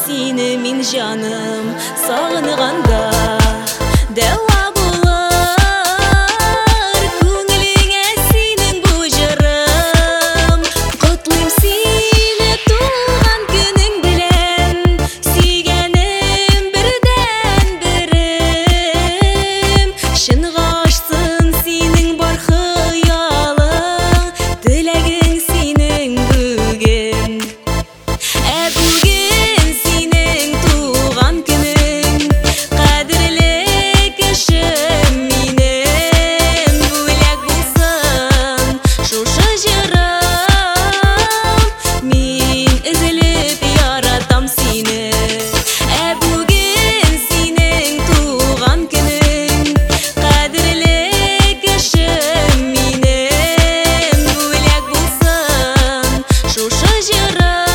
сені мин жаным сағынғанда. Дәва болар көңіліңе сенің бұл жырым. Құтлым сені туған күнің білен, сүйгенім бірден бірім. Шын ғашсың сенің бар хыялың, тілегің сенің бүгін. Бүгін сенің туған күнің, қадірлі кішім менің. Бөлек болсын шушы жырым, мен үзіліп яратам сені. Бүгін сенің туған күнің, қадірлі кішім менің. Бөлек болсын шушы жырым.